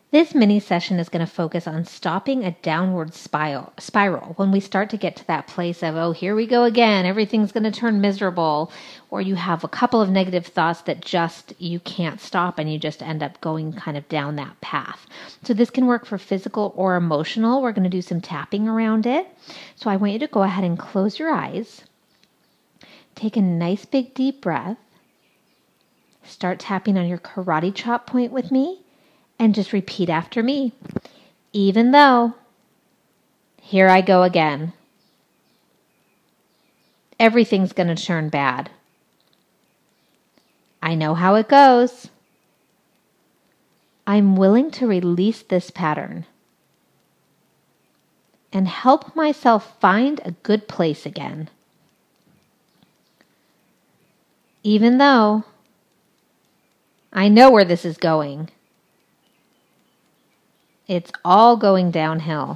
This mini session is going to focus on stopping a downward spiral when we start to get to that place of, oh, here we go again, everything's going to turn miserable, or you have a couple of negative thoughts that just you can't stop and you just end up going kind of down that path. So this can work for physical or emotional. We're going to do some tapping around it. So I want you to go ahead and close your eyes. Take a nice big deep breath. Start tapping on your karate chop point with me. And just repeat after me. Even though, here I go again. Everything's going to turn bad. I know how it goes. I'm willing to release this pattern and help myself find a good place again. Even though I know where this is going. It's all going downhill.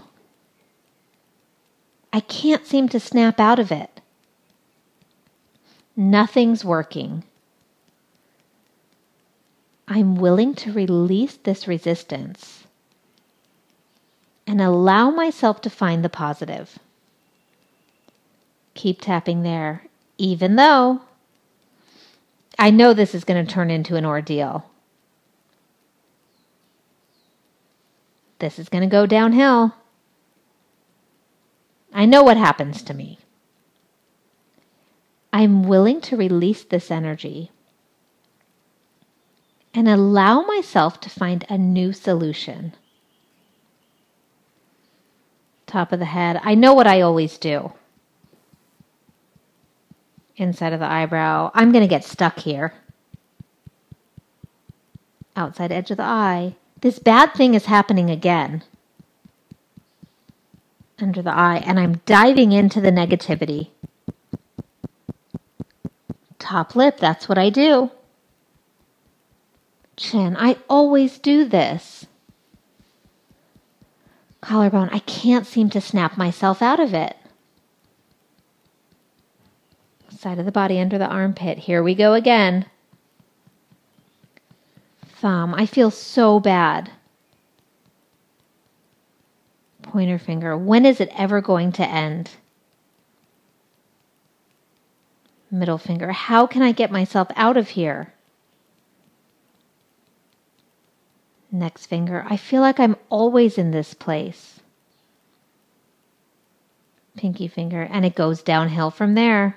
I can't seem to snap out of it. Nothing's working. I'm willing to release this resistance and allow myself to find the positive. Keep tapping there, even though I know this is going to turn into an ordeal. This is going to go downhill. I know what happens to me. I'm willing to release this energy and allow myself to find a new solution. Top of the head. I know what I always do. Inside of the eyebrow. I'm going to get stuck here. Outside edge of the eye. This bad thing is happening again. Under the eye, and I'm diving into the negativity. Top lip, that's what I do. Chin, I always do this. Collarbone, I can't seem to snap myself out of it. Side of the body, under the armpit, here we go again. Thumb, I feel so bad. Pointer finger, when is it ever going to end? Middle finger, how can I get myself out of here? Next finger, I feel like I'm always in this place. Pinky finger, and it goes downhill from there.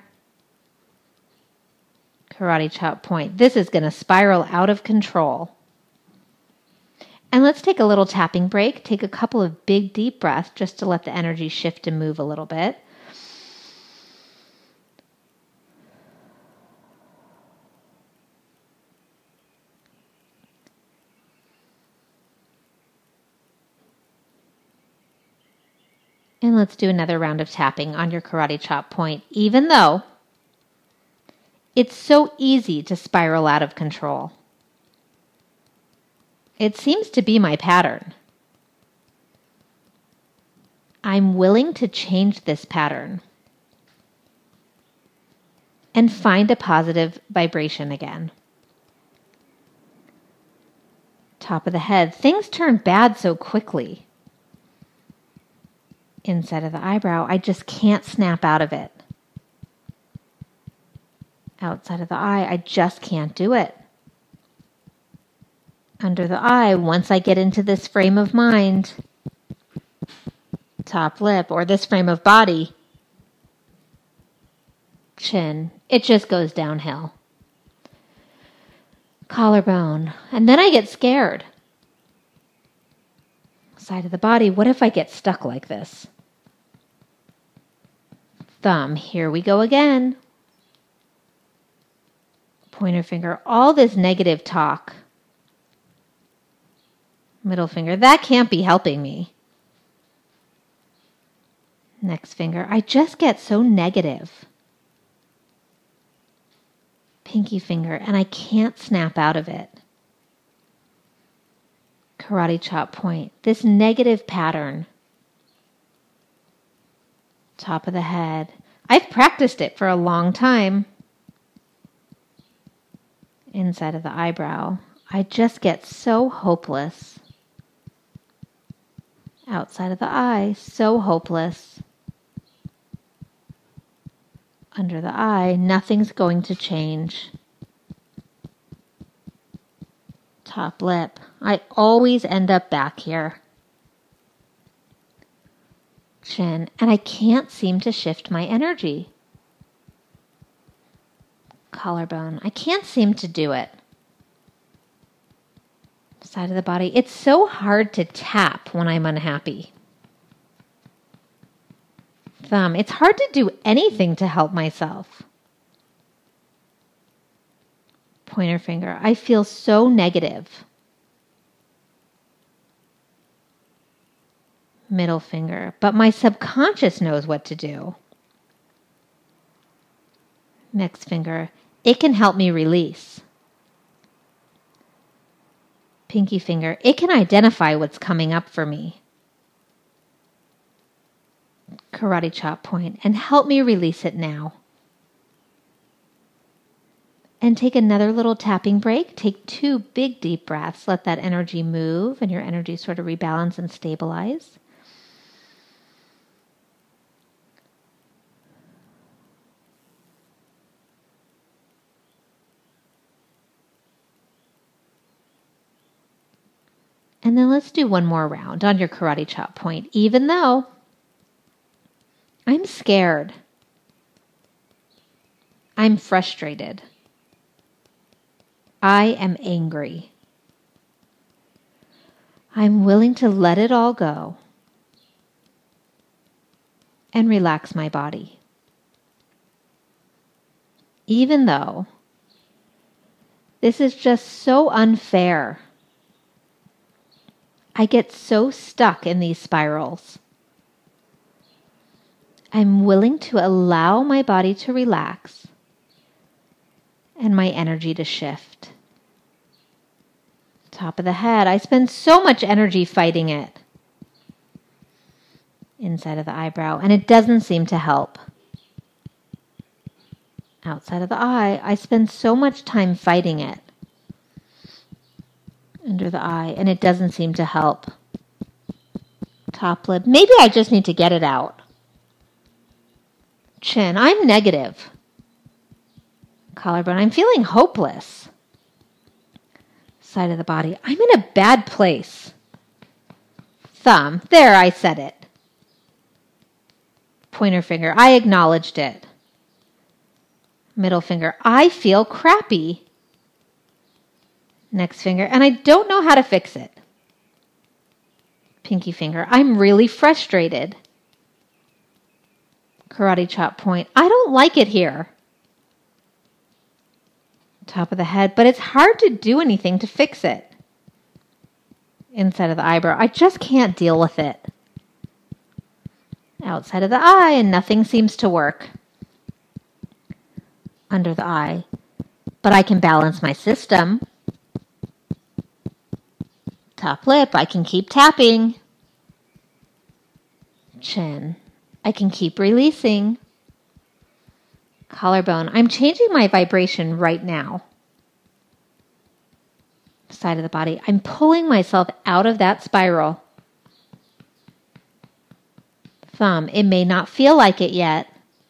Karate chop point, this is going to spiral out of control. And let's take a little tapping break. Take a couple of big deep breaths just to let the energy shift and move a little bit. And let's do another round of tapping on your karate chop point, even though it's so easy to spiral out of control. It seems to be my pattern. I'm willing to change this pattern and find a positive vibration again. Top of the head. Things turn bad so quickly. Inside of the eyebrow. I just can't snap out of it. Outside of the eye. I just can't do it. Under the eye, once I get into this frame of mind, top lip, or this frame of body, chin, it just goes downhill. Collarbone, and then I get scared. Side of the body, what if I get stuck like this? Thumb, here we go again. Pointer finger, all this negative talk. Middle finger, that can't be helping me. Next finger, I just get so negative. Pinky finger, and I can't snap out of it. Karate chop point, this negative pattern. Top of the head. I've practiced it for a long time. Inside of the eyebrow. I just get so hopeless. Outside of the eye, so hopeless. Under the eye, nothing's going to change. Top lip, I always end up back here. Chin, and I can't seem to shift my energy. Collarbone, I can't seem to do it. Side of the body, it's so hard to tap when I'm unhappy. Thumb, it's hard to do anything to help myself. Pointer finger, I feel so negative. Middle finger, but my subconscious knows what to do. Next finger, it can help me release. Pinky finger, it can identify what's coming up for me. Karate chop point, and help me release it now. And take another little tapping break. Take 2 big deep breaths. Let that energy move and your energy sort of rebalance and stabilize. And then let's do one more round on your karate chop point, even though I'm scared. I'm frustrated. I am angry. I'm willing to let it all go and relax my body. Even though this is just so unfair. I get so stuck in these spirals. I'm willing to allow my body to relax and my energy to shift. Top of the head, I spend so much energy fighting it. Inside of the eyebrow, and it doesn't seem to help. Outside of the eye, I spend so much time fighting it. Under the eye, and it doesn't seem to help. Top lip, maybe I just need to get it out. Chin, I'm negative. Collarbone, I'm feeling hopeless. Side of the body, I'm in a bad place. Thumb, there, I said it. Pointer finger, I acknowledged it. Middle finger, I feel crappy. Next finger, and I don't know how to fix it. Pinky finger, I'm really frustrated. Karate chop point, I don't like it here. Top of the head, but it's hard to do anything to fix it. Inside of the eyebrow, I just can't deal with it. Outside of the eye, and nothing seems to work. Under the eye, but I can balance my system. Top lip, I can keep tapping. Chin, I can keep releasing. Collarbone, I'm changing my vibration right now. Side of the body, I'm pulling myself out of that spiral. Thumb, it may not feel like it yet.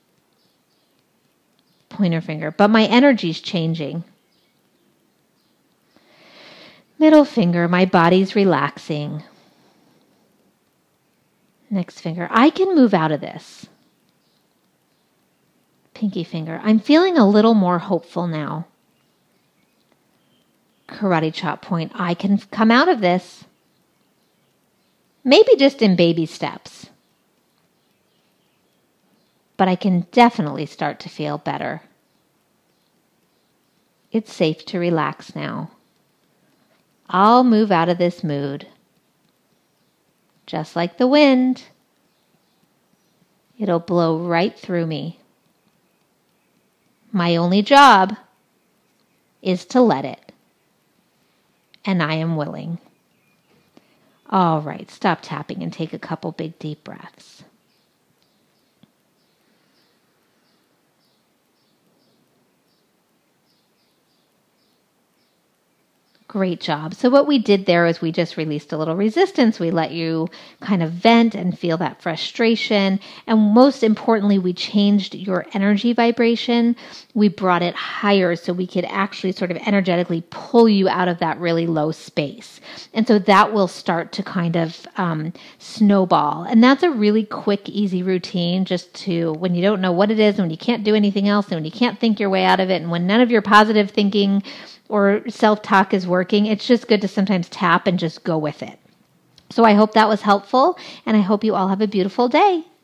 Pointer finger, but my energy's changing. Middle finger, my body's relaxing. Next finger, I can move out of this. Pinky finger, I'm feeling a little more hopeful now. Karate chop point, I can come out of this. Maybe just in baby steps. But I can definitely start to feel better. It's safe to relax now. I'll move out of this mood. Just like the wind, it'll blow right through me. My only job is to let it. And I am willing. All right, stop tapping and take a couple big deep breaths. Great job. So what we did there is we just released a little resistance. We let you kind of vent and feel that frustration. And most importantly, we changed your energy vibration. We brought it higher so we could actually sort of energetically pull you out of that really low space. And so that will start to kind of snowball. And that's a really quick, easy routine just to, when you don't know what it is, when you can't do anything else, and when you can't think your way out of it, and when none of your positive thinking or self-talk is working, it's just good to sometimes tap and just go with it. So I hope that was helpful, and I hope you all have a beautiful day.